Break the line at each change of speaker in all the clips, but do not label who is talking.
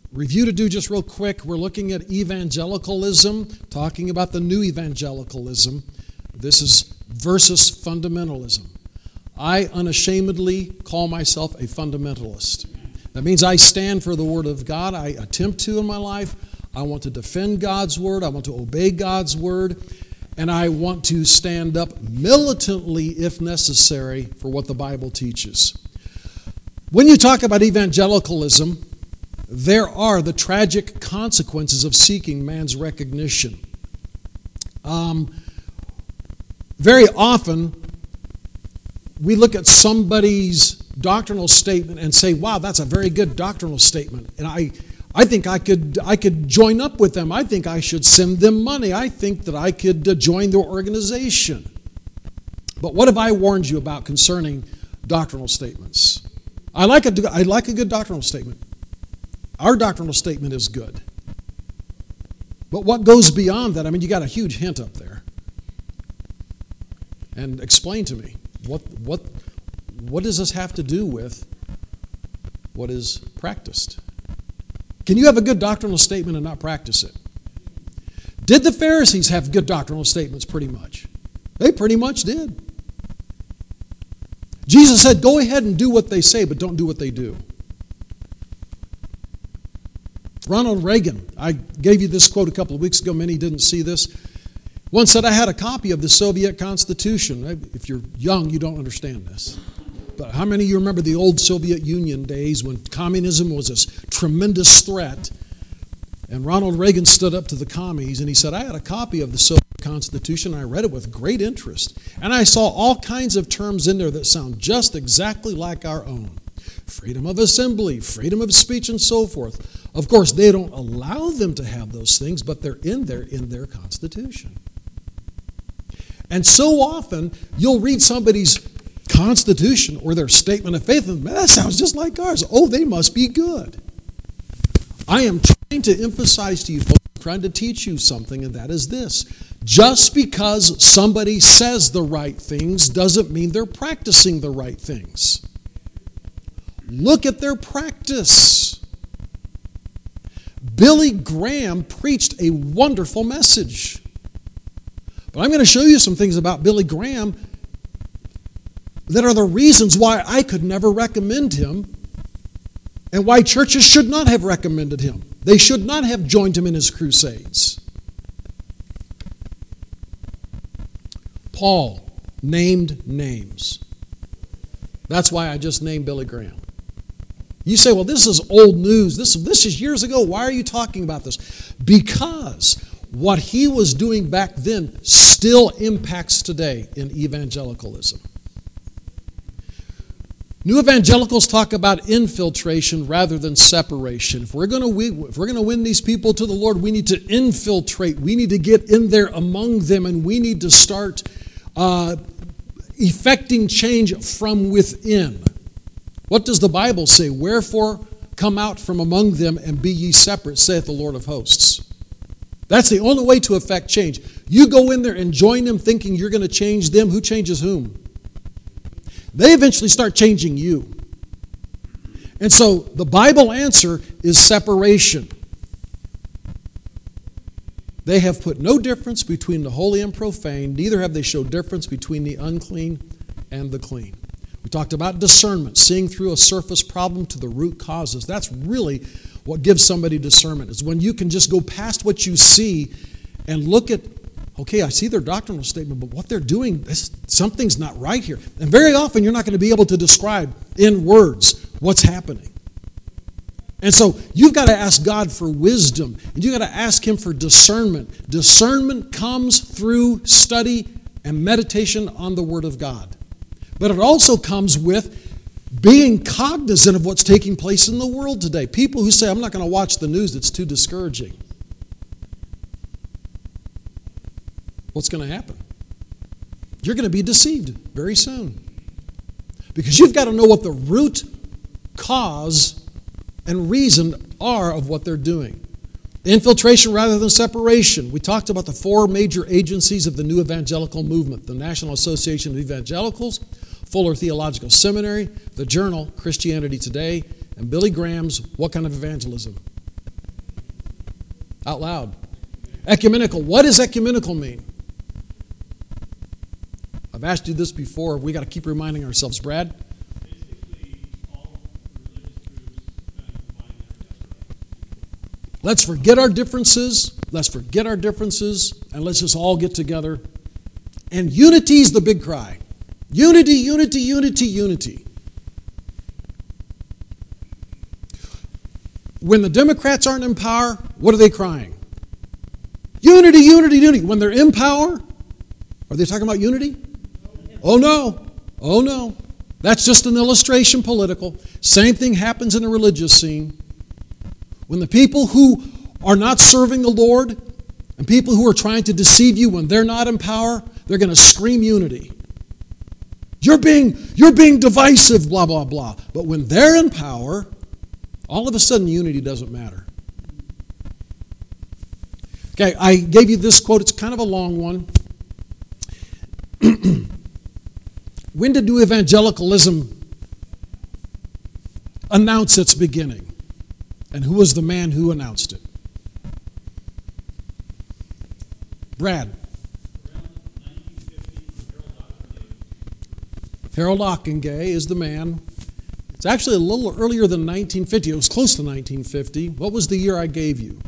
review to do just real quick. We're looking at evangelicalism, talking about the new evangelicalism. This is versus fundamentalism. I unashamedly call myself a fundamentalist. That means I stand for the Word of God. I attempt to in my life. I want to defend God's Word. I want to obey God's Word. And I want to stand up militantly, if necessary, for what the Bible teaches. When you talk about evangelicalism, there are the tragic consequences of seeking man's recognition. Very often, we look at somebody's doctrinal statement and say, wow, that's a very good doctrinal statement. And I think I could join up with them. I think I should send them money. I think that I could join their organization. But what have I warned you about concerning doctrinal statements? I like a good doctrinal statement. Our doctrinal statement is good. But what goes beyond that? I mean, you got a huge hint up there. And explain to me, what does this have to do with what is practiced? Can you have a good doctrinal statement and not practice it? Did the Pharisees have good doctrinal statements pretty much? They pretty much did. Jesus said, go ahead and do what they say, but don't do what they do. Ronald Reagan, I gave you this quote a couple of weeks ago. Many didn't see this. Once said, I had a copy of the Soviet Constitution. If you're young, you don't understand this. But how many of you remember the old Soviet Union days when communism was this tremendous threat? And Ronald Reagan stood up to the commies and he said, I had a copy of the Soviet Constitution and I read it with great interest. And I saw all kinds of terms in there that sound just exactly like our own. Freedom of assembly, freedom of speech, and so forth. Of course, they don't allow them to have those things, but they're in their Constitution. And so often, you'll read somebody's Constitution or their statement of faith, and that sounds just like ours. Oh, they must be good. I am trying to emphasize to you folks, I'm trying to teach you something, and that is this. Just because somebody says the right things doesn't mean they're practicing the right things. Look at their practice. Billy Graham preached a wonderful message. But I'm going to show you some things about Billy Graham that are the reasons why I could never recommend him and why churches should not have recommended him. They should not have joined him in his crusades. Paul named names. That's why I just named Billy Graham. You say, well, this is old news. This is years ago. Why are you talking about this? Because what he was doing back then still impacts today in evangelicalism. New evangelicals talk about infiltration rather than separation. If we're going to win these people to the Lord, we need to infiltrate. We need to get in there among them, and we need to start effecting change from within. What does the Bible say? Wherefore come out from among them and be ye separate, saith the Lord of hosts. That's the only way to effect change. You go in there and join them thinking you're going to change them. Who changes whom? They eventually start changing you. And so the Bible answer is separation. They have put no difference between the holy and profane, neither have they showed difference between the unclean and the clean. We talked about discernment, seeing through a surface problem to the root causes. That's really what gives somebody discernment, is when you can just go past what you see and look at, okay, I see their doctrinal statement, but what they're doing, something's not right here. And very often you're not going to be able to describe in words what's happening. And so you've got to ask God for wisdom, and you've got to ask Him for discernment. Discernment comes through study and meditation on the Word of God. But it also comes with being cognizant of what's taking place in the world today. People who say, I'm not going to watch the news, it's too discouraging. What's going to happen? You're going to be deceived very soon. Because you've got to know what the root cause and reason are of what they're doing. Infiltration rather than separation. We talked about the four major agencies of the New Evangelical Movement: the National Association of Evangelicals, Fuller Theological Seminary, the journal Christianity Today, and Billy Graham's What Kind of Evangelism? Out loud. Ecumenical. What does ecumenical mean? I've asked you this before. We got to keep reminding ourselves. Brad?
Basically, all religious groups kind of combine their.
Let's forget our differences. Let's forget our differences, and let's just all get together. And unity is the big cry. Unity, unity, unity, unity. When the Democrats aren't in power, what are they crying? Unity, unity, unity. When they're in power, are they talking about unity? Oh no. Oh no. That's just an illustration political. Same thing happens in the religious scene. When the people who are not serving the Lord and people who are trying to deceive you, when they're not in power, they're going to scream unity. You're being divisive, blah, blah, blah. But when they're in power, all of a sudden unity doesn't matter. Okay, I gave you this quote. It's kind of a long one. When did New Evangelicalism announce its beginning? And who was the man who announced it? Brad. Harold Ockenga is the man. It's actually a little earlier than 1950. It was close to 1950. What was the year I gave you?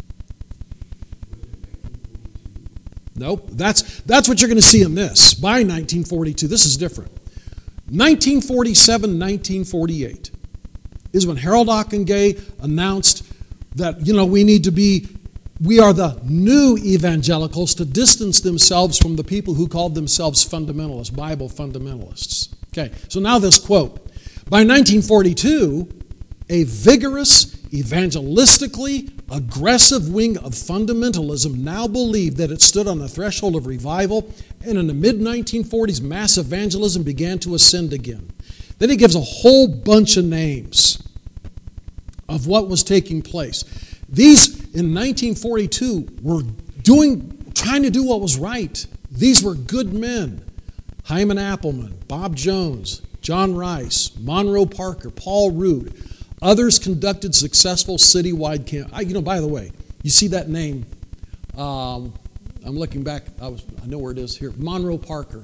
Nope. That's what you're going to see in this. By 1942. This is different. 1947, 1948 is when Harold Ockenga announced that, we are the new evangelicals, to distance themselves from the people who called themselves fundamentalists, Bible fundamentalists. Okay, so now this quote. By 1942, a vigorous, evangelistically aggressive wing of fundamentalism now believed that it stood on the threshold of revival, and in the mid-1940s, mass evangelism began to ascend again. Then he gives a whole bunch of names of what was taking place. These, in 1942, were trying to do what was right. These were good men. Hyman Appleman, Bob Jones, John Rice, Monroe Parker, Paul Rood. Others conducted successful citywide campaigns. By the way, you see that name. I'm looking back. I know where it is here. Monroe Parker.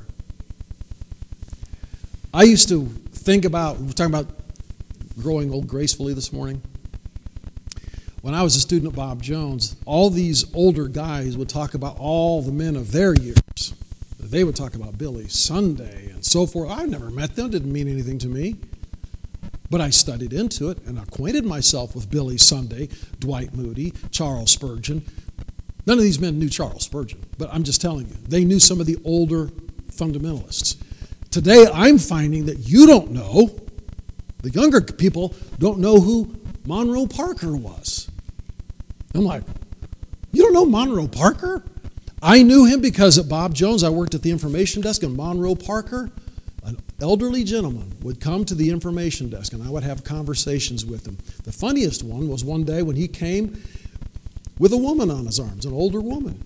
I used to think about, we're talking about growing old gracefully this morning. When I was a student at Bob Jones, all these older guys would talk about all the men of their years. They would talk about Billy Sunday and so forth. I never met them, didn't mean anything to me. But I studied into it and acquainted myself with Billy Sunday, Dwight Moody, Charles Spurgeon. None of these men knew Charles Spurgeon, but I'm just telling you, they knew some of the older fundamentalists. Today, I'm finding that you don't know, the younger people don't know who Monroe Parker was. I'm like, you don't know Monroe Parker? I knew him because at Bob Jones, I worked at the information desk, and Monroe Parker, an elderly gentleman, would come to the information desk, and I would have conversations with him. The funniest one was one day when he came with a woman on his arms, an older woman.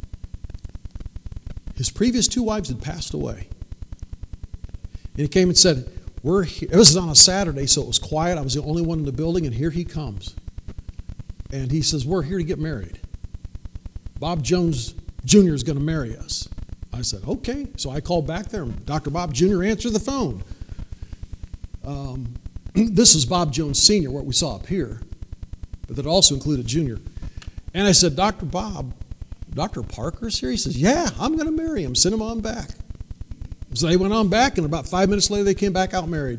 His previous two wives had passed away. And he came and said, "We're here." It was on a Saturday, so it was quiet. I was the only one in the building, and here he comes. And he says, "We're here to get married. Bob Jones Jr. is going to marry us." I said, "Okay." So I called back there, and Dr. Bob Jr. answered the phone. This is Bob Jones Sr., what we saw up here, but that also included Jr. And I said, "Dr. Bob, Dr. Parker's here?" He says, "Yeah, I'm going to marry him. Send him on back." So they went on back, and about 5 minutes later, they came back out married.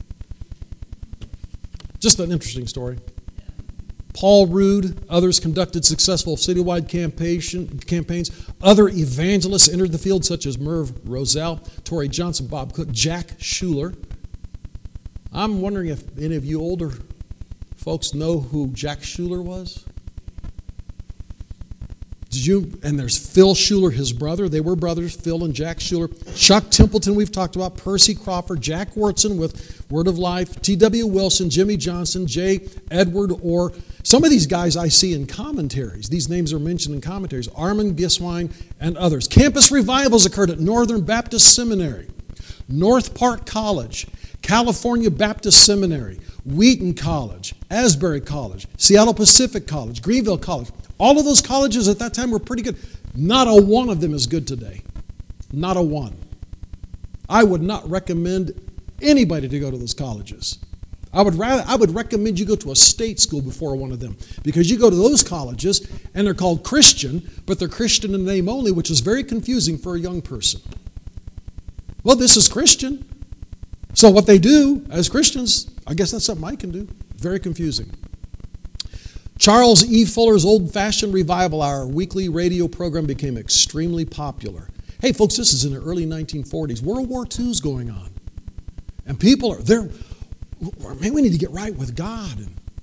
Just an interesting story. Paul Rood, others conducted successful citywide campaigns. Other evangelists entered the field, such as Merv Roselle, Torrey Johnson, Bob Cook, Jack Schuler. I'm wondering if any of you older folks know who Jack Schuler was? Did you? And there's Phil Schuler, his brother. They were brothers, Phil and Jack Schuler. Chuck Templeton, we've talked about. Percy Crawford, Jack Wurtson with Word of Life, T.W. Wilson, Jimmy Johnson, J. Edward Orr. Some of these guys I see in commentaries. These names are mentioned in commentaries. Armand Giswine and others. Campus revivals occurred at Northern Baptist Seminary, North Park College, California Baptist Seminary, Wheaton College, Asbury College, Seattle Pacific College, Greenville College. All of those colleges at that time were pretty good. Not a one of them is good today. Not a one. I would not recommend anybody to go to those colleges. I would recommend you go to a state school before one of them, because you go to those colleges and they're called Christian, but they're Christian in name only, which is very confusing for a young person. Well, this is Christian. So what they do as Christians, I guess that's something I can do. Very confusing. Charles E. Fuller's Old-Fashioned Revival Hour weekly radio program became extremely popular. Hey, folks, this is in the early 1940s. World War II is going on. And people are there. Man, we need to get right with God.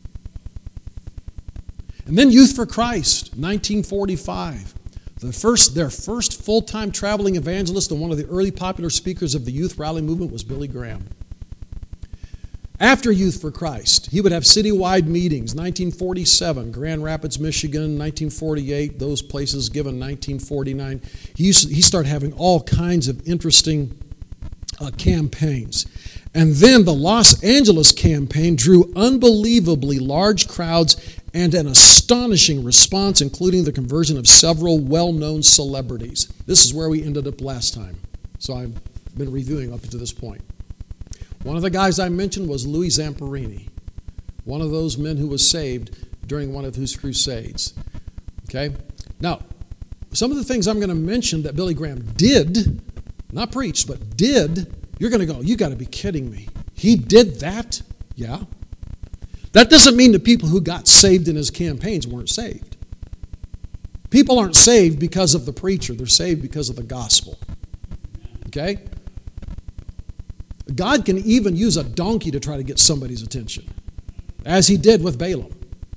And then Youth for Christ, 1945. Their first full-time traveling evangelist and one of the early popular speakers of the youth rally movement was Billy Graham. After Youth for Christ, he would have citywide meetings, 1947, Grand Rapids, Michigan, 1948, those places given 1949. He started having all kinds of interesting campaigns. And then the Los Angeles campaign drew unbelievably large crowds and an astonishing response, including the conversion of several well-known celebrities. This is where we ended up last time. So I've been reviewing up to this point. One of the guys I mentioned was Louis Zamperini, one of those men who was saved during one of his crusades. Okay? Now, some of the things I'm going to mention that Billy Graham did, not preached, but did, you're going to go, you got to be kidding me. He did that? Yeah. That doesn't mean the people who got saved in his campaigns weren't saved. People aren't saved because of the preacher. They're saved because of the gospel. Okay? God can even use a donkey to try to get somebody's attention, as he did with Balaam.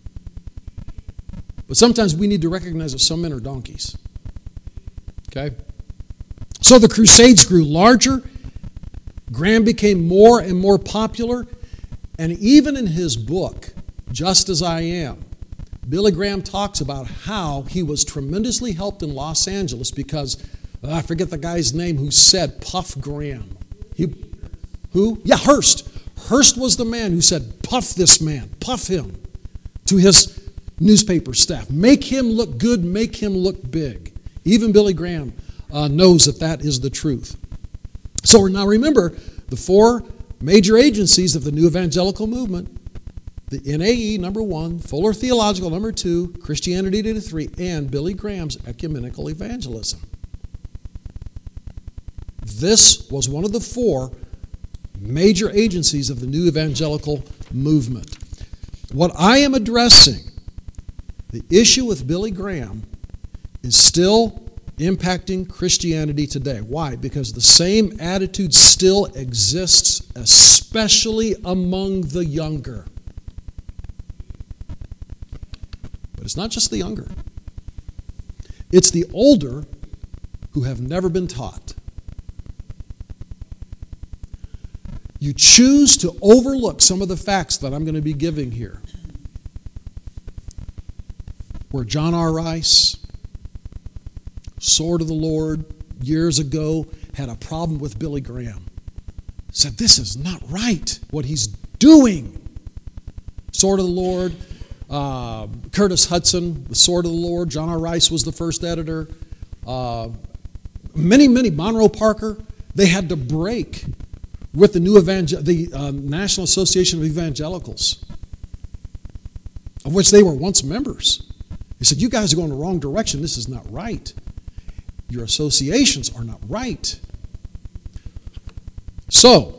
But sometimes we need to recognize that some men are donkeys. Okay? So the crusades grew larger. Graham became more and more popular. And even in his book, Just As I Am, Billy Graham talks about how he was tremendously helped in Los Angeles because, I forget the guy's name who said Puff Graham. Who? Yeah, Hearst. Hearst was the man who said, puff this man, puff him, to his newspaper staff. Make him look good, make him look big. Even Billy Graham knows that that is the truth. So now remember, the four major agencies of the New Evangelical Movement: the NAE, number one; Fuller Theological, number two; Christianity Today, three; and Billy Graham's ecumenical evangelism. This was one of the four major agencies of the New Evangelical Movement. What I am addressing, the issue with Billy Graham, is still impacting Christianity today. Why? Because the same attitude still exists, especially among the younger. But it's not just the younger. It's the older who have never been taught. You choose to overlook some of the facts that I'm going to be giving here. Where John R. Rice, Sword of the Lord, years ago, had a problem with Billy Graham. Said, this is not right, what he's doing. Sword of the Lord, Curtis Hudson, the Sword of the Lord. John R. Rice was the first editor. Many, Monroe Parker, they had to break with the National Association of Evangelicals, of which they were once members. He said, you guys are going the wrong direction. This is not right. Your associations are not right. So,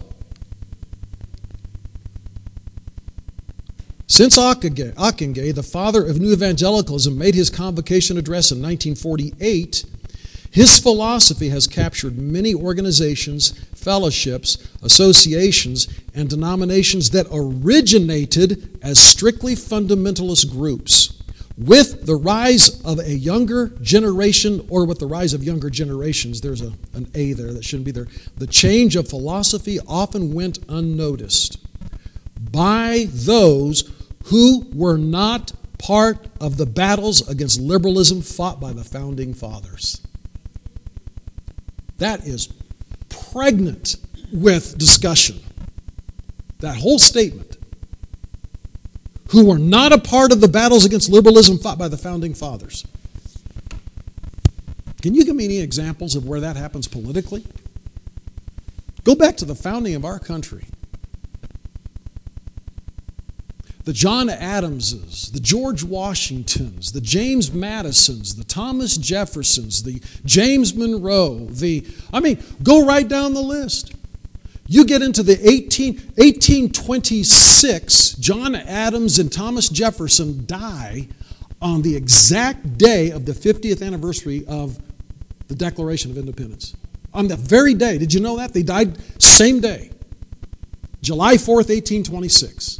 since Ockenga, the father of New Evangelicalism, made his convocation address in 1948, his philosophy has captured many organizations, fellowships, associations, and denominations that originated as strictly fundamentalist groups. With the rise of a younger generation, or with the rise of younger generations, there's an A there that shouldn't be there, the change of philosophy often went unnoticed by those who were not part of the battles against liberalism fought by the founding fathers. That is pregnant with discussion. That whole statement. who were not a part of the battles against liberalism fought by the founding fathers. Can you give me any examples of where that happens politically? Go back to the founding of our country. The John Adamses, the George Washingtons, the James Madisons, the Thomas Jeffersons, the James Monroe, go right down the list. You get into the 1826, John Adams and Thomas Jefferson die on the exact day of the 50th anniversary of the Declaration of Independence. On the very day, did you know that? They died same day, July 4th, 1826.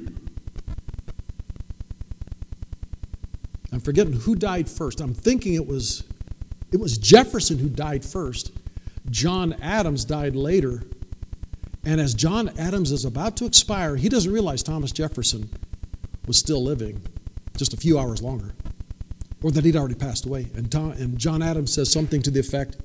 I'm forgetting who died first. I'm thinking it was Jefferson who died first. John Adams died later. And as John Adams is about to expire, he doesn't realize Thomas Jefferson was still living just a few hours longer, or that he'd already passed away. And John Adams says something to the effect,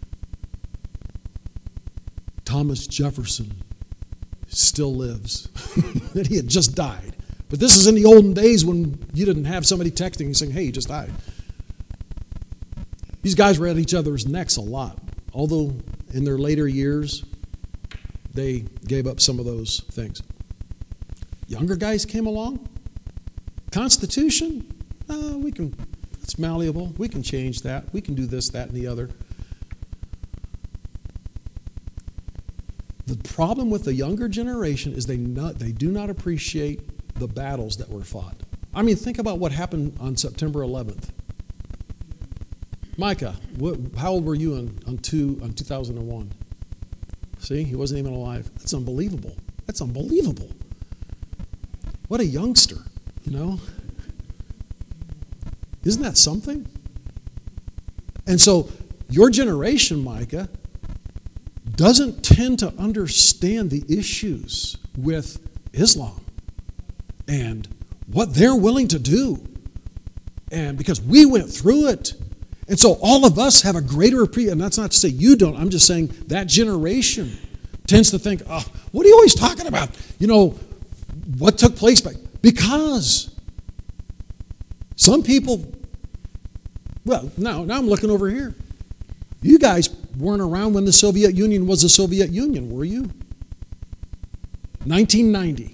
Thomas Jefferson still lives. That he had just died. But this is in the olden days when you didn't have somebody texting and saying, hey, he just died. These guys were at each other's necks a lot, although in their later years, they gave up some of those things. Younger guys came along. Constitution, it's malleable. We can change that. We can do this, that, and the other. The problem with the younger generation is they do not appreciate the battles that were fought. I mean, think about what happened on September 11th. Micah, how old were you on 2001? See, he wasn't even alive. That's unbelievable. That's unbelievable. What a youngster, you know? Isn't that something? And so your generation, Micah, doesn't tend to understand the issues with Islam and what they're willing to do. And because we went through it. And so all of us have a greater appreciation. And that's not to say you don't. I'm just saying that generation tends to think, oh, what are you always talking about? You know, what took place back? Because some people, well, now I'm looking over here. You guys weren't around when the Soviet Union was the Soviet Union, were you? 1990.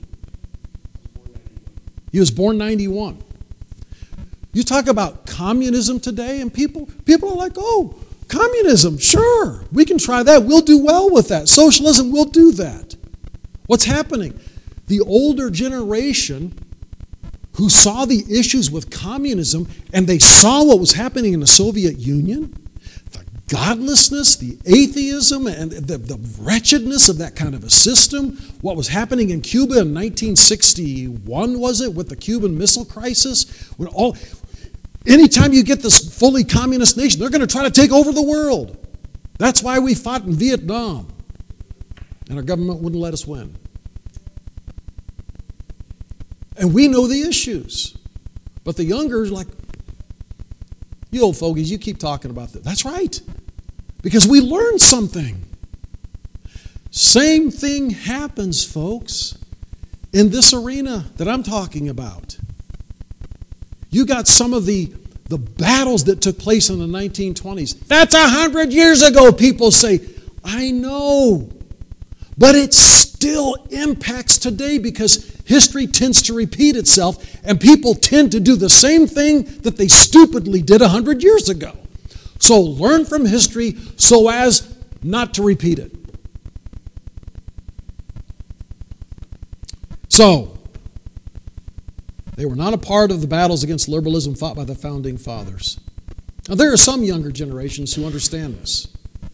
He was born 91. You talk about communism today, and people are like, oh, communism, sure, we can try that. We'll do well with that. Socialism, we'll do that. What's happening? The older generation who saw the issues with communism and they saw what was happening in the Soviet Union, the godlessness, the atheism, and the wretchedness of that kind of a system, what was happening in Cuba in 1961, was it, with the Cuban Missile Crisis? Anytime you get this fully communist nation, they're going to try to take over the world. That's why we fought in Vietnam. And our government wouldn't let us win. And we know the issues. But the younger is like, you old fogies, you keep talking about that. That's right. Because we learned something. Same thing happens, folks, in this arena that I'm talking about. You got some of the battles that took place in the 1920s. That's 100 years ago, people say. I know. But it still impacts today because history tends to repeat itself and people tend to do the same thing that they stupidly did 100 years ago. So learn from history so as not to repeat it. So, they were not a part of the battles against liberalism fought by the founding fathers. Now, there are some younger generations who understand this.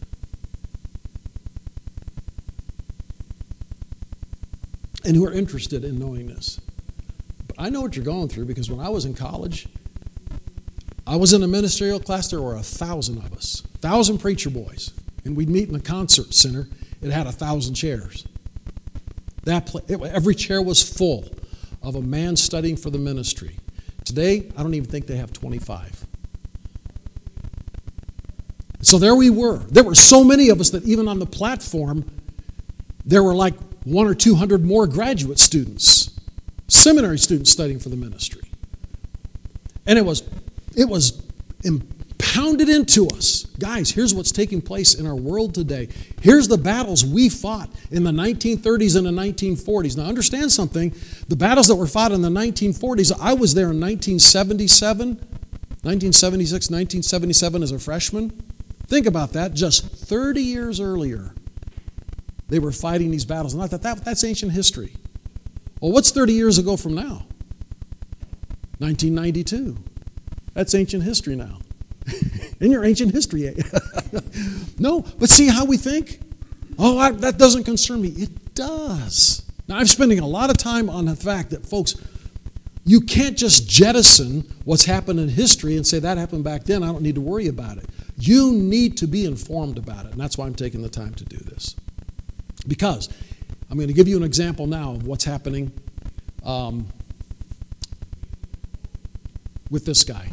And who are interested in knowing this. But I know what you're going through because when I was in college, I was in a ministerial class. There were 1,000 of us, 1,000 preacher boys. And we'd meet in the concert center. It had 1,000 chairs. Every chair was full of a man studying for the ministry. Today, I don't even think they have 25. So there we were. There were so many of us that even on the platform, there were like 100 or 200 more graduate students seminary students studying for the ministry. And it was impounded into us. Guys, here's what's taking place in our world today. Here's the battles we fought in the 1930s and the 1940s. Now, understand something. The battles that were fought in the 1940s, I was there in 1977, 1976, 1977 as a freshman. Think about that. Just 30 years earlier, they were fighting these battles. And I thought, that's ancient history. Well, what's 30 years ago from now? 1992. That's ancient history now. In your ancient history. No, but see how we think? Oh, that doesn't concern me. It does. Now, I'm spending a lot of time on the fact that, folks, you can't just jettison what's happened in history and say that happened back then, I don't need to worry about it. You need to be informed about it, and that's why I'm taking the time to do this. Because I'm going to give you an example now of what's happening with this guy.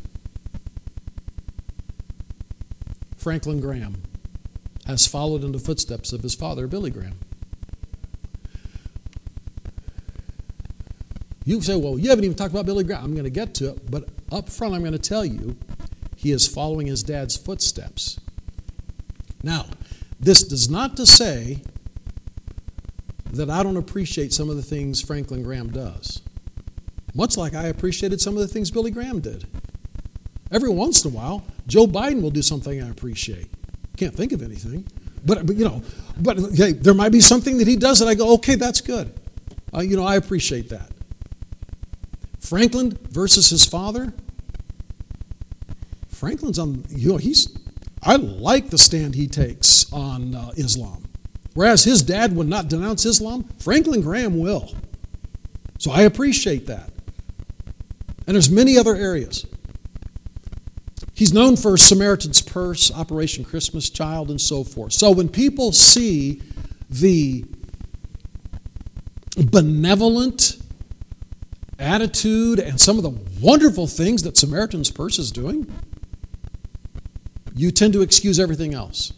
Franklin Graham has followed in the footsteps of his father, Billy Graham. You say, well, you haven't even talked about Billy Graham. I'm going to get to it, but up front I'm going to tell you he is following his dad's footsteps. Now, this does not to say that I don't appreciate some of the things Franklin Graham does. Much like I appreciated some of the things Billy Graham did. Every once in a while, Joe Biden will do something I appreciate. Can't think of anything. But hey, there might be something that he does that I go, okay, that's good. I appreciate that. Franklin versus his father. Franklin's on, I like the stand he takes on Islam. Whereas his dad would not denounce Islam, Franklin Graham will. So I appreciate that. And there's many other areas. He's known for Samaritan's Purse, Operation Christmas Child, and so forth. So when people see the benevolent attitude and some of the wonderful things that Samaritan's Purse is doing, you tend to excuse everything else.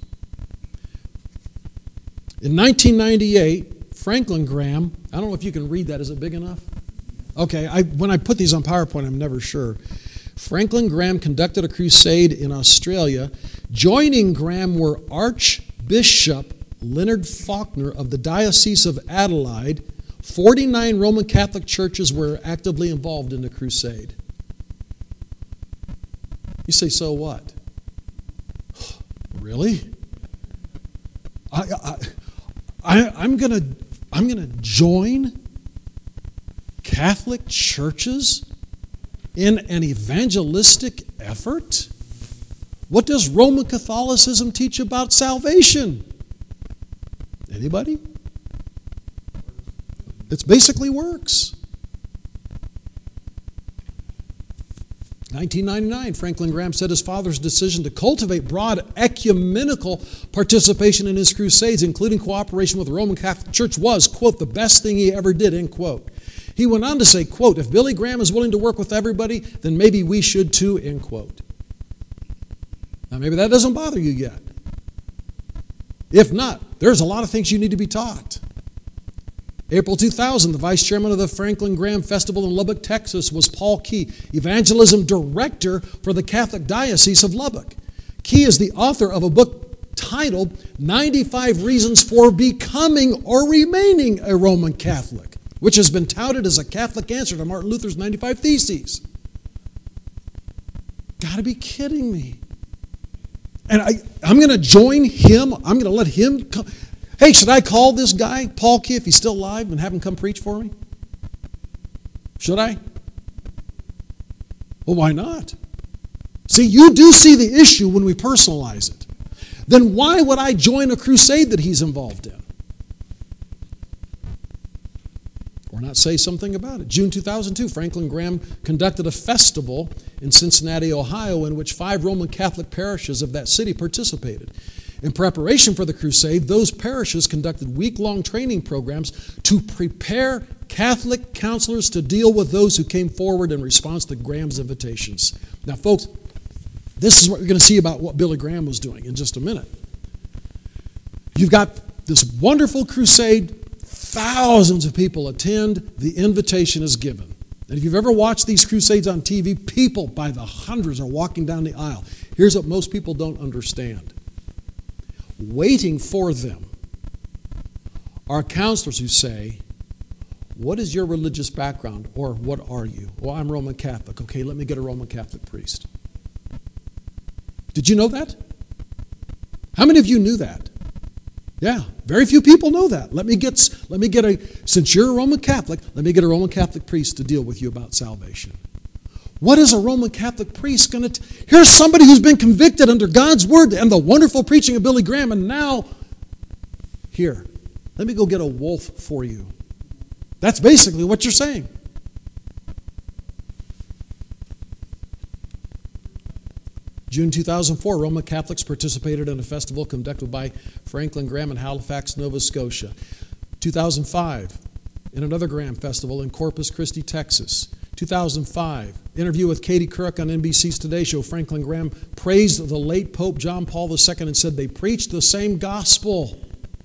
In 1998, Franklin Graham, I don't know if you can read that. Is it big enough? Okay, when I put these on PowerPoint, I'm never sure. Franklin Graham conducted a crusade in Australia. Joining Graham were Archbishop Leonard Faulkner of the Diocese of Adelaide. 49 Roman Catholic churches were actively involved in the crusade. You say, so what? Really? I'm gonna join Catholic churches in an evangelistic effort? What does Roman Catholicism teach about salvation? Anybody? It's basically works. 1999, Franklin Graham said his father's decision to cultivate broad ecumenical participation in his crusades, including cooperation with the Roman Catholic Church, was, quote, the best thing he ever did, end quote. He went on to say, quote, if Billy Graham is willing to work with everybody, then maybe we should too, end quote. Now, maybe that doesn't bother you yet. If not, there's a lot of things you need to be taught. April 2000, the vice chairman of the Franklin Graham Festival in Lubbock, Texas, was Paul Key, evangelism director for the Catholic Diocese of Lubbock. Key is the author of a book titled 95 Reasons for Becoming or Remaining a Roman Catholic, which has been touted as a Catholic answer to Martin Luther's 95 Theses. Gotta be kidding me. And I'm going to join him. I'm going to let him come. Hey, should I call this guy, Paul Key, if he's still alive, and have him come preach for me? Should I? Well, why not? See, you do see the issue when we personalize it. Then why would I join a crusade that he's involved in? Or not say something about it. June 2002, Franklin Graham conducted a festival in Cincinnati, Ohio, in which 5 Roman Catholic parishes of that city participated. In preparation for the crusade, those parishes conducted week-long training programs to prepare Catholic counselors to deal with those who came forward in response to Graham's invitations. Now, folks, this is what you're going to see about what Billy Graham was doing in just a minute. You've got this wonderful crusade Thousands of people attend. The invitation is given. And if you've ever watched these crusades on TV, people by the hundreds are walking down the aisle. Here's what most people don't understand. Waiting for them are counselors who say, what is your religious background? Or what are you? Well, I'm Roman Catholic. Okay, let me get a Roman Catholic priest. Did you know that? How many of you knew that? Yeah, very few people know that. Since you're a Roman Catholic, let me get a Roman Catholic priest to deal with you about salvation. What is a Roman Catholic priest going to... Here's somebody who's been convicted under God's word and the wonderful preaching of Billy Graham, and now, here, let me go get a wolf for you. That's basically what you're saying. June 2004, Roman Catholics participated in a festival conducted by Franklin Graham in Halifax, Nova Scotia. 2005, in another Graham festival in Corpus Christi, Texas. 2005, interview with Katie Couric on NBC's Today Show. Franklin Graham praised the late Pope John Paul II and said they preached the same gospel.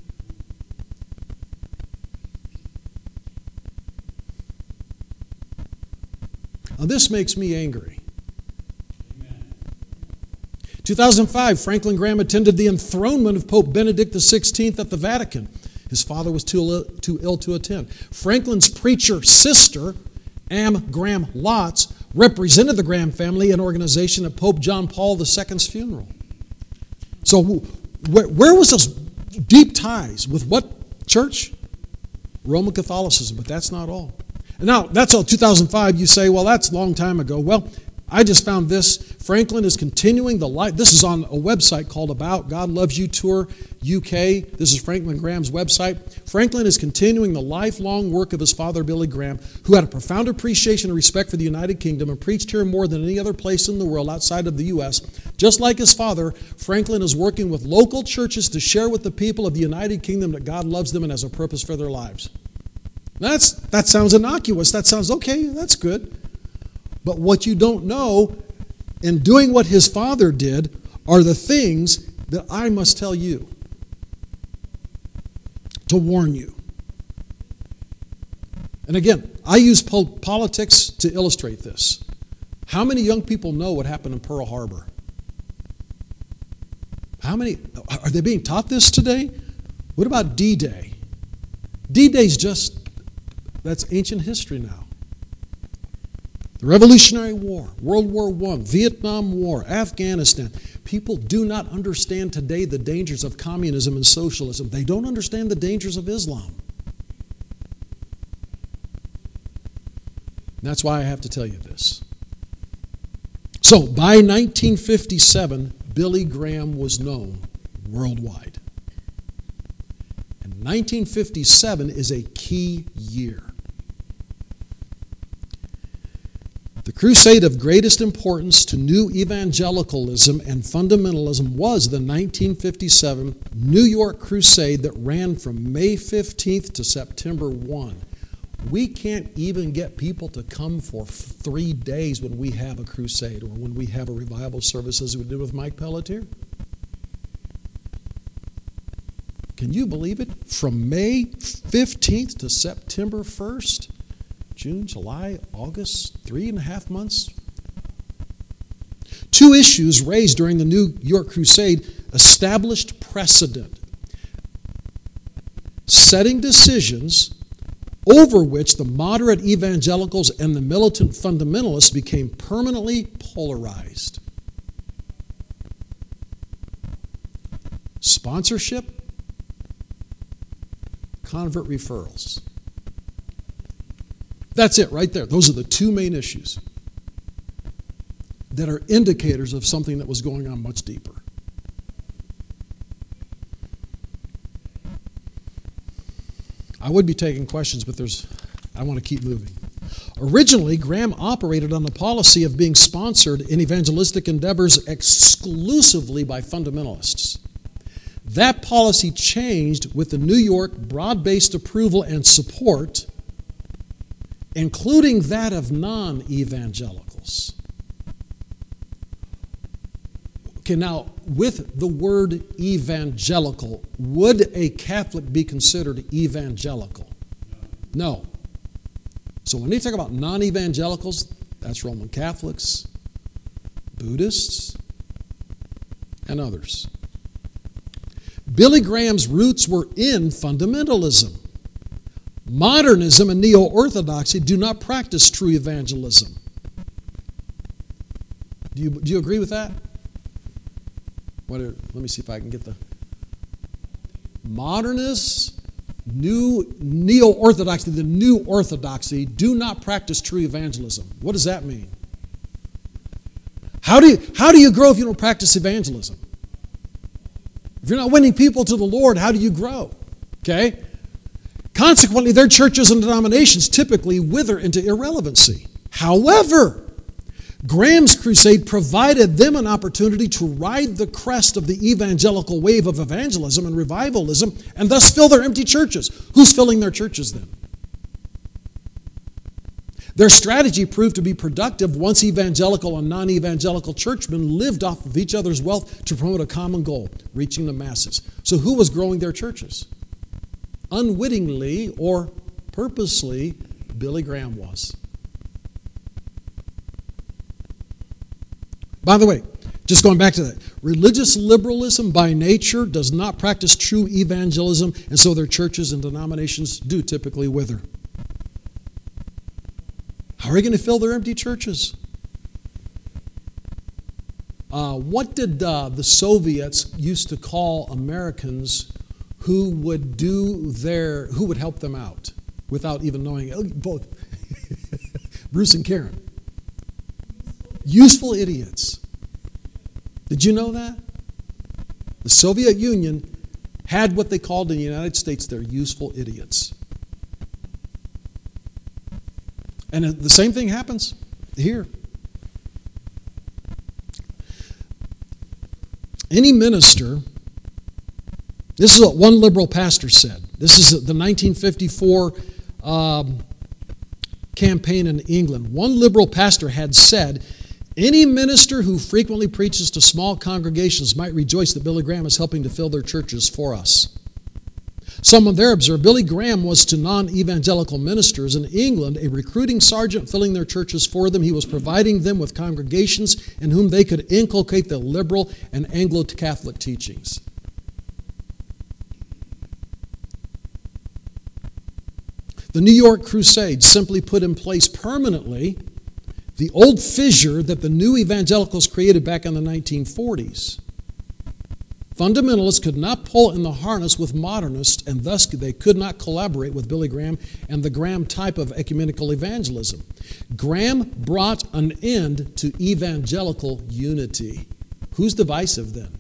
Now, this makes me angry. 2005, Franklin Graham attended the enthronement of Pope Benedict XVI at the Vatican. His father was too ill to attend. Franklin's preacher sister, Anne Graham Lotz, represented the Graham family and organization at Pope John Paul II's funeral. So where was those deep ties? With what church? Roman Catholicism, but that's not all. And now, that's all 2005. You say, well, that's a long time ago. Well, I just found this. Franklin is continuing the life. This is on a website called About God Loves You Tour UK. This is Franklin Graham's website. Franklin is continuing the lifelong work of his father, Billy Graham, who had a profound appreciation and respect for the United Kingdom and preached here more than any other place in the world outside of the U.S. Just like his father, Franklin is working with local churches to share with the people of the United Kingdom that God loves them and has a purpose for their lives. That sounds innocuous. That sounds okay. That's good. But what you don't know in doing what his father did are the things that I must tell you to warn you. And again, I use politics to illustrate this. How many young people know what happened in Pearl Harbor? How many? Are they being taught this today? What about D-Day? D-Day's that's ancient history now. The Revolutionary War, World War I, Vietnam War, Afghanistan. People do not understand today the dangers of communism and socialism. They don't understand the dangers of Islam. That's why I have to tell you this. So, by 1957, Billy Graham was known worldwide. And 1957 is a key year. The crusade of greatest importance to new evangelicalism and fundamentalism was the 1957 New York Crusade that ran from May 15th to September 1. We can't even get people to come for 3 days when we have a crusade or when we have a revival service as we did with Mike Pelletier. Can you believe it? From May 15th to September 1st? June, July, August, 3.5 months. 2 issues raised during the New York Crusade established precedent, setting decisions over which the moderate evangelicals and the militant fundamentalists became permanently polarized. Sponsorship, convert referrals. That's it right there. Those are the 2 main issues that are indicators of something that was going on much deeper. I would be taking questions, but I want to keep moving. Originally, Graham operated on the policy of being sponsored in evangelistic endeavors exclusively by fundamentalists. That policy changed with the New York broad-based approval and support, including that of non-evangelicals. Okay, now, with the word evangelical, would a Catholic be considered evangelical? No. So when you talk about non-evangelicals, that's Roman Catholics, Buddhists, and others. Billy Graham's roots were in fundamentalism. Modernism and neo-orthodoxy do not practice true evangelism. Do you agree with that? Let me see if I can get the... Modernists, neo-orthodoxy, the new orthodoxy, do not practice true evangelism. What does that mean? How do you grow if you don't practice evangelism? If you're not winning people to the Lord, how do you grow? Okay? Consequently, their churches and denominations typically wither into irrelevancy. However, Graham's crusade provided them an opportunity to ride the crest of the evangelical wave of evangelism and revivalism and thus fill their empty churches. Who's filling their churches then? Their strategy proved to be productive once evangelical and non-evangelical churchmen lived off of each other's wealth to promote a common goal, reaching the masses. So who was growing their churches? Unwittingly or purposely, Billy Graham was. By the way, just going back to that, religious liberalism by nature does not practice true evangelism, and so their churches and denominations do typically wither. How are they going to fill their empty churches? What did the Soviets used to call Americans who would help them out without even knowing? Both Bruce and Karen. Useful idiots. Did you know that? The Soviet Union had what they called in the United States their useful idiots. And the same thing happens here. Any minister, this is what one liberal pastor said. This is the 1954 campaign in England. One liberal pastor had said, any minister who frequently preaches to small congregations might rejoice that Billy Graham is helping to fill their churches for us. Someone there observed Billy Graham was to non-evangelical ministers in England a recruiting sergeant filling their churches for them. He was providing them with congregations in whom they could inculcate the liberal and Anglo-Catholic teachings. The New York Crusade simply put in place permanently the old fissure that the new evangelicals created back in the 1940s. Fundamentalists could not pull in the harness with modernists, and thus they could not collaborate with Billy Graham and the Graham type of ecumenical evangelism. Graham brought an end to evangelical unity. Who's divisive then?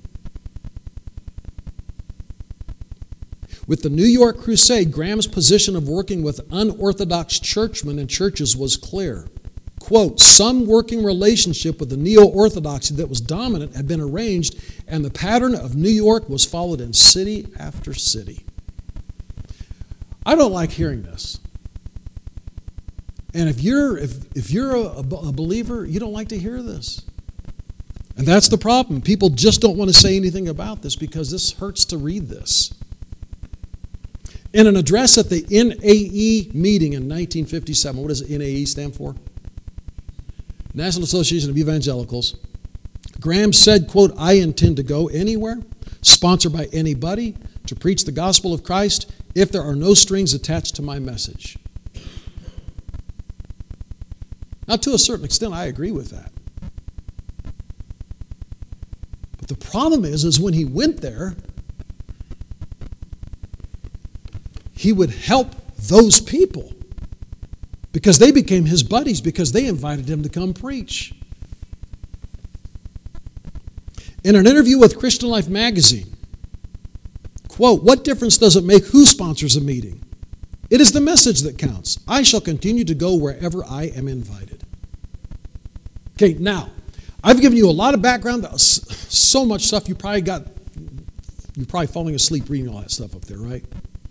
With the New York Crusade, Graham's position of working with unorthodox churchmen and churches was clear. Quote, some working relationship with the neo-orthodoxy that was dominant had been arranged, and the pattern of New York was followed in city after city. I don't like hearing this. And if you're a believer, you don't like to hear this. And that's the problem. People just don't want to say anything about this because this hurts to read this. In an address at the NAE meeting in 1957, what does NAE stand for? National Association of Evangelicals. Graham said, quote, I intend to go anywhere, sponsored by anybody, to preach the gospel of Christ if there are no strings attached to my message. Now, to a certain extent, I agree with that. But the problem is when he went there, he would help those people because they became his buddies because they invited him to come preach. In an interview with Christian Life magazine, quote, what difference does it make who sponsors a meeting? It is the message that counts. I shall continue to go wherever I am invited. Okay, now, I've given you a lot of background, so much stuff you're probably falling asleep reading all that stuff up there, right?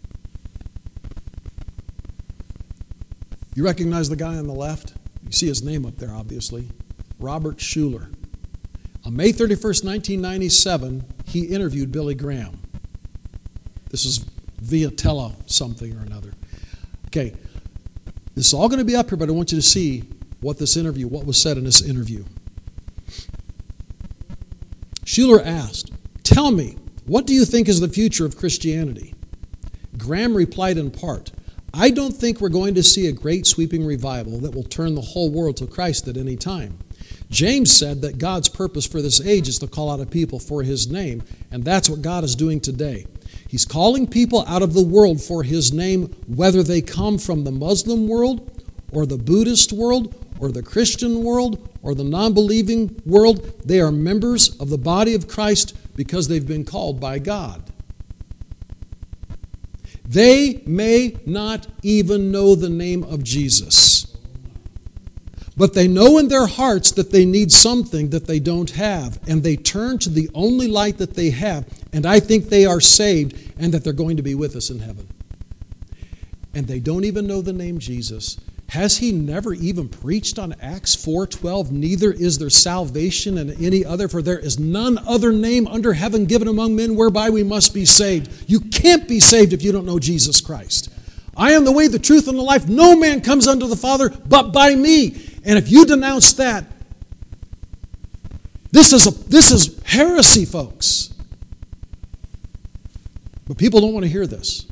You recognize the guy on the left? You see his name up there, obviously. Robert Schuller. On May 31st, 1997, he interviewed Billy Graham. This is via something or another. Okay, This is all going to be up here, but I want you to see what was said in this interview. Schuller asked, "Tell me, what do you think is the future of Christianity?" Graham replied in part, "I don't think we're going to see a great sweeping revival that will turn the whole world to Christ at any time. James said that God's purpose for this age is to call out a people for His name, and that's what God is doing today. He's calling people out of the world for His name, whether they come from the Muslim world or the Buddhist world or the Christian world or the non-believing world. They are members of the body of Christ because they've been called by God. They may not even know the name of Jesus, but they know in their hearts that they need something that they don't have, and they turn to the only light that they have, and I think they are saved and that they're going to be with us in heaven. And they don't even know the name Jesus. Has He never even preached on Acts 4:12? Neither is there salvation in any other, for there is none other name under heaven given among men whereby we must be saved. You can't be saved if you don't know Jesus Christ. I am the way, the truth, and the life. No man comes unto the Father but by me. And if you denounce that, this is heresy, folks. But people don't want to hear this.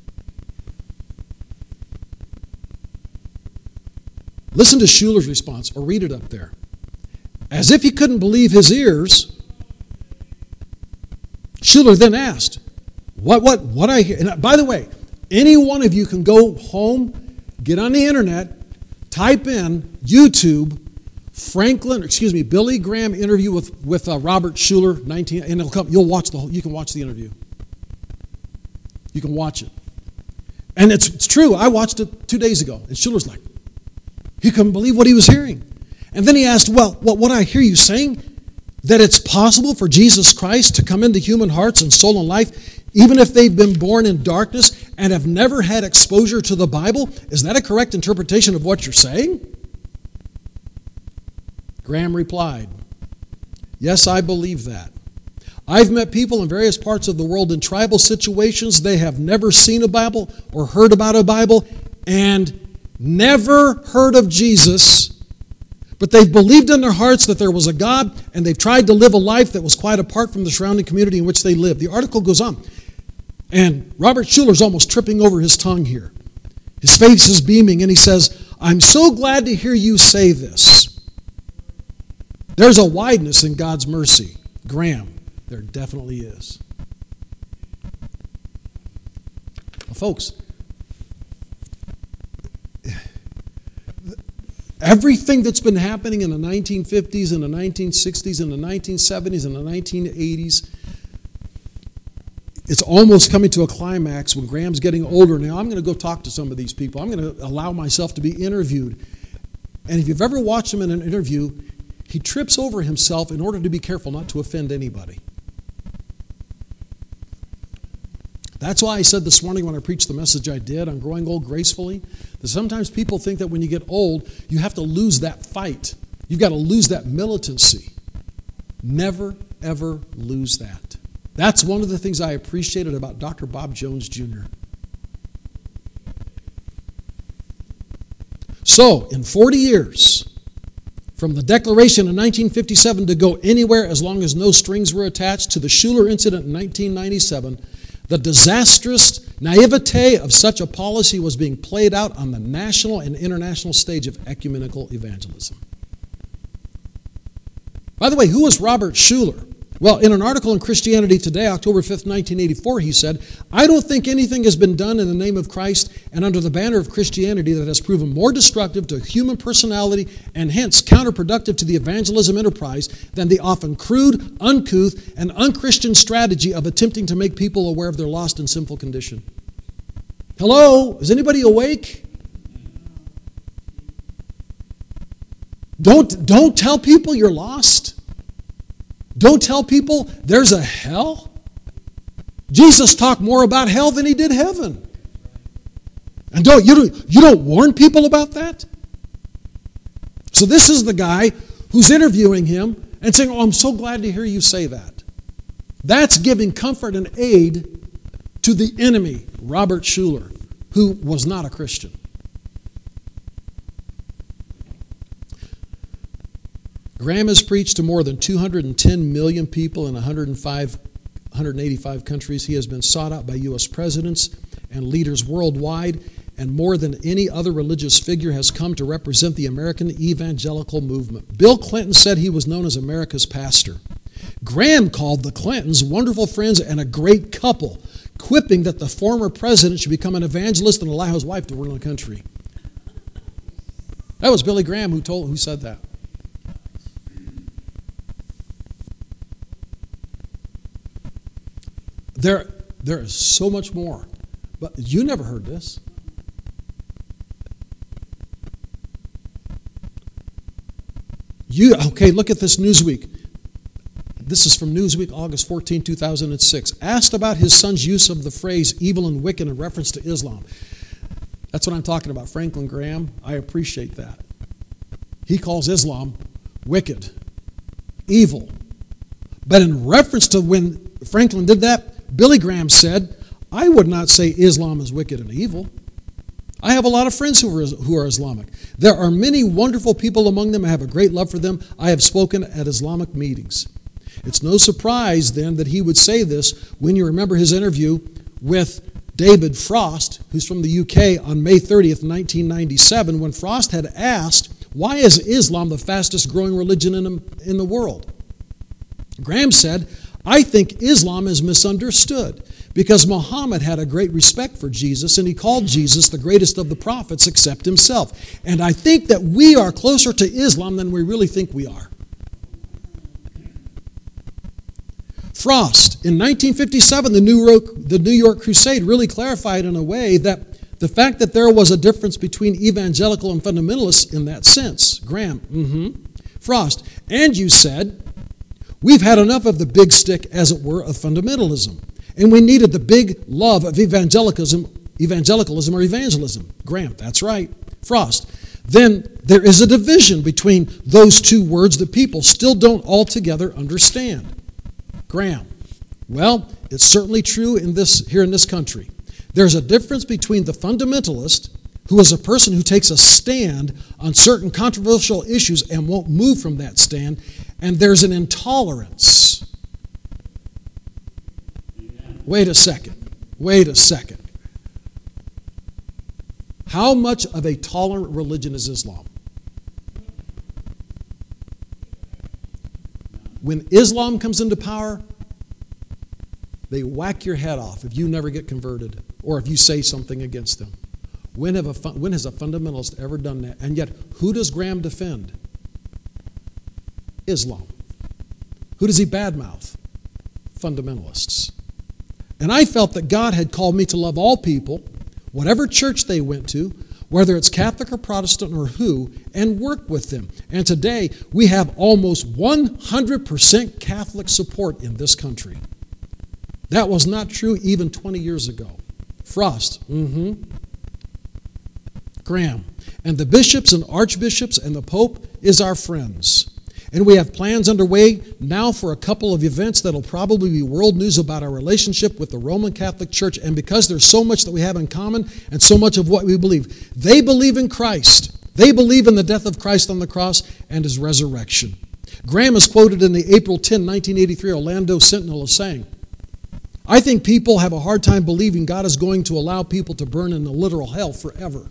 Listen to Schuller's response, or read it up there. As if he couldn't believe his ears, Schuller then asked, what I hear? And by the way, any one of you can go home, get on the internet, type in YouTube, Billy Graham interview with Robert Schuller, 19, and it'll come. You can watch the interview. You can watch it. And it's true. I watched it 2 days ago, and Schuller's like, he couldn't believe what he was hearing. And then he asked, well, what I hear you saying, that it's possible for Jesus Christ to come into human hearts and soul and life, even if they've been born in darkness and have never had exposure to the Bible? Is that a correct interpretation of what you're saying? Graham replied, yes, I believe that. I've met people in various parts of the world in tribal situations. They have never seen a Bible or heard about a Bible and never heard of Jesus, but they've believed in their hearts that there was a God, and they've tried to live a life that was quite apart from the surrounding community in which they live. The article goes on, and Robert Schuller's almost tripping over his tongue here. His face is beaming, and he says, I'm so glad to hear you say this. There's a wideness in God's mercy. Graham, there definitely is. Well, folks, everything that's been happening in the 1950s and the 1960s and the 1970s and the 1980s, it's almost coming to a climax when Graham's getting older. Now, I'm going to go talk to some of these people. I'm going to allow myself to be interviewed. And if you've ever watched him in an interview, he trips over himself in order to be careful not to offend anybody. That's why I said this morning when I preached the message I did on growing old gracefully, that sometimes people think that when you get old, you have to lose that fight. You've got to lose that militancy. Never, ever lose that. That's one of the things I appreciated about Dr. Bob Jones Jr. So, in 40 years, from the declaration in 1957 to go anywhere as long as no strings were attached to the Schuller incident in 1997, the disastrous naivete of such a policy was being played out on the national and international stage of ecumenical evangelism. By the way, who was Robert Schuller? Well, in an article in Christianity Today, October 5th, 1984, he said, I don't think anything has been done in the name of Christ and under the banner of Christianity that has proven more destructive to human personality and hence counterproductive to the evangelism enterprise than the often crude, uncouth, and unchristian strategy of attempting to make people aware of their lost and sinful condition. Hello? Is anybody awake? Don't tell people you're lost. Don't tell people there's a hell. Jesus talked more about hell than he did heaven. And you don't warn people about that? So this is the guy who's interviewing him and saying, oh, I'm so glad to hear you say that. That's giving comfort and aid to the enemy, Robert Schuller, who was not a Christian. Graham has preached to more than 210 million people in 185 countries. He has been sought out by U.S. presidents and leaders worldwide, and more than any other religious figure has come to represent the American evangelical movement. Bill Clinton said he was known as America's pastor. Graham called the Clintons wonderful friends and a great couple, quipping that the former president should become an evangelist and allow his wife to run the country. That was Billy Graham who said that. There is so much more, but you never heard this. Look at this Newsweek. This is from Newsweek, August 14, 2006. Asked about his son's use of the phrase evil and wicked in reference to Islam. That's what I'm talking about, Franklin Graham. I appreciate that. He calls Islam wicked, evil. But in reference to when Franklin did that, Billy Graham said, I would not say Islam is wicked and evil. I have a lot of friends who are Islamic. There are many wonderful people among them. I have a great love for them. I have spoken at Islamic meetings. It's no surprise, then, that he would say this when you remember his interview with David Frost, who's from the UK, on May 30th, 1997, when Frost had asked, why is Islam the fastest growing religion in the world? Graham said, I think Islam is misunderstood because Muhammad had a great respect for Jesus and he called Jesus the greatest of the prophets except himself. And I think that we are closer to Islam than we really think we are. Frost, in 1957, the New York Crusade really clarified in a way that the fact that there was a difference between evangelical and fundamentalists in that sense. Graham, Frost, and you said, we've had enough of the big stick, as it were, of fundamentalism. And we needed the big love of evangelicalism or evangelism. Graham, that's right. Frost. Then there is a division between those two words that people still don't altogether understand. Graham. Well, it's certainly true here in this country. There's a difference between the fundamentalist, who is a person who takes a stand on certain controversial issues and won't move from that stand, and there's an intolerance. Wait a second. How much of a tolerant religion is Islam? When Islam comes into power, they whack your head off if you never get converted or if you say something against them. When has a fundamentalist ever done that? And yet, who does Graham defend? Islam. Who does he badmouth? Fundamentalists. And I felt that God had called me to love all people, whatever church they went to, whether it's Catholic or Protestant or who, and work with them. And today, we have almost 100% Catholic support in this country. That was not true even 20 years ago. Frost, Graham. And the bishops and archbishops and the Pope is our friends. And we have plans underway now for a couple of events that will probably be world news about our relationship with the Roman Catholic Church. And because there's so much that we have in common and so much of what we believe, they believe in Christ. They believe in the death of Christ on the cross and his resurrection. Graham is quoted in the April 10, 1983 Orlando Sentinel as saying, I think people have a hard time believing God is going to allow people to burn in a literal hell forever.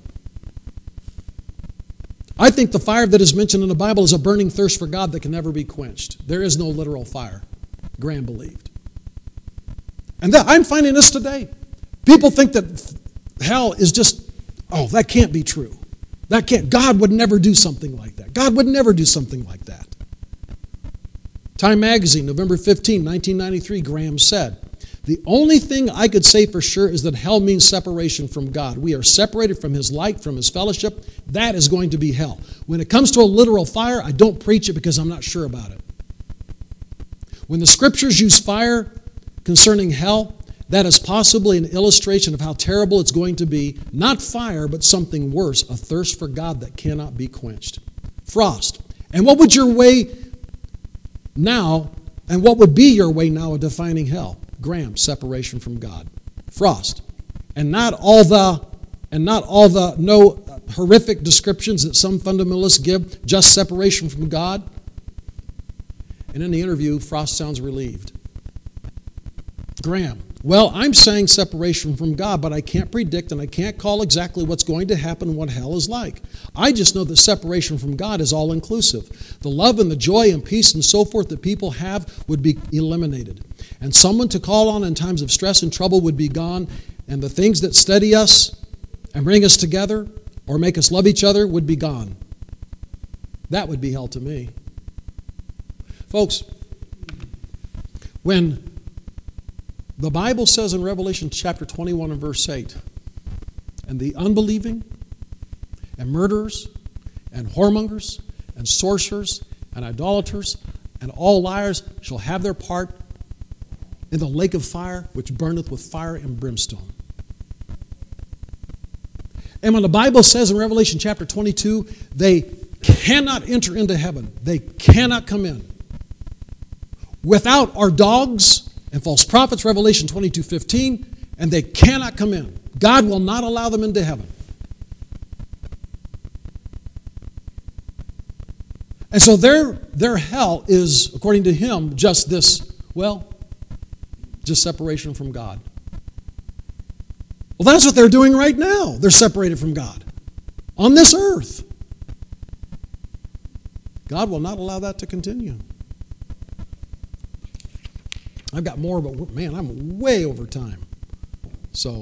I think the fire that is mentioned in the Bible is a burning thirst for God that can never be quenched. There is no literal fire, Graham believed. And I'm finding this today. People think that hell is just, that can't be true. God would never do something like that. God would never do something like that. Time Magazine, November 15, 1993, Graham said, the only thing I could say for sure is that hell means separation from God. We are separated from his light, from his fellowship. That is going to be hell. When it comes to a literal fire, I don't preach it because I'm not sure about it. When the scriptures use fire concerning hell, that is possibly an illustration of how terrible it's going to be. Not fire, but something worse, a thirst for God that cannot be quenched. Frost. And what would your way now, and what would be your way now of defining hell? Graham, separation from God. Frost. And not all the horrific descriptions that some fundamentalists give, just separation from God. And in the interview, Frost sounds relieved. Graham, well, I'm saying separation from God, but I can't predict and I can't call exactly what's going to happen and what hell is like. I just know that separation from God is all inclusive. The love and the joy and peace and so forth that people have would be eliminated. And someone to call on in times of stress and trouble would be gone. And the things that steady us and bring us together or make us love each other would be gone. That would be hell to me. Folks, when the Bible says in Revelation chapter 21 and verse 8, and the unbelieving and murderers and whoremongers and sorcerers and idolaters and all liars shall have their part in the lake of fire which burneth with fire and brimstone. And when the Bible says in Revelation chapter 22, they cannot enter into heaven, they cannot come in without our dogs and false prophets, Revelation 22:15, and they cannot come in. God will not allow them into heaven. And so their hell is, according to him, just this, just separation from God. Well, that's what they're doing right now. They're separated from God on this earth. God will not allow that to continue. I've got more, but man, I'm way over time. So,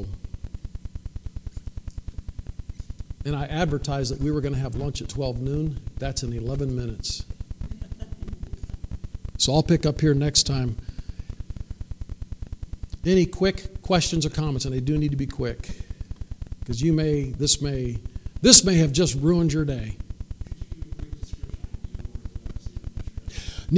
and I advertised that we were going to have lunch at 12 noon. That's in 11 minutes. So I'll pick up here next time. Any quick questions or comments? And they do need to be quick, because this may have just ruined your day.